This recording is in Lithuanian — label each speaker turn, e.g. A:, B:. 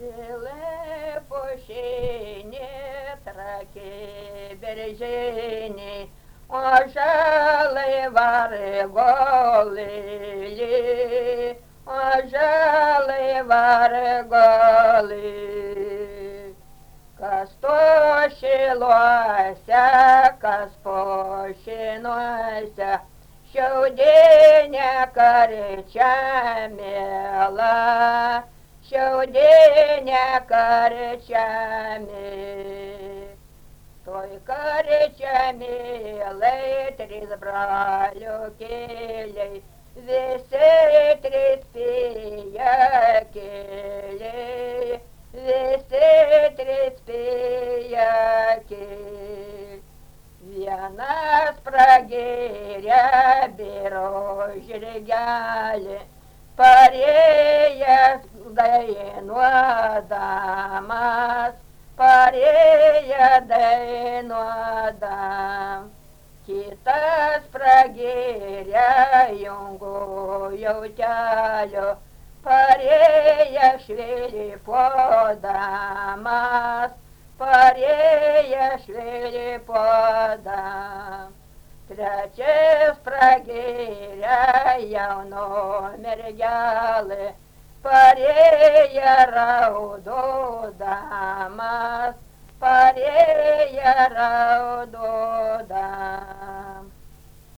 A: Žilai pušiniai, trakiai beržiniai, ąžuolai vargolėliai, ąžuolai vargolėliai. Kas to šiluose, kas po šinuose, šiaudinė karčia miela, šiaudinė karčiamė. Toj karčiamėlai trys braliukėliai, visi trys pijakėliai, visi trys pijakėliai. Vienas pragėrė biro žirgelį, parėjęs dainuodamas, parėję dainuodam. Kitas pragėrė jungo jautelio, parėję švilpuodamas, parėję švilpuodam. Trečias pragėrė jauno mergelė, parėję raudodamas, parėję raudodamas.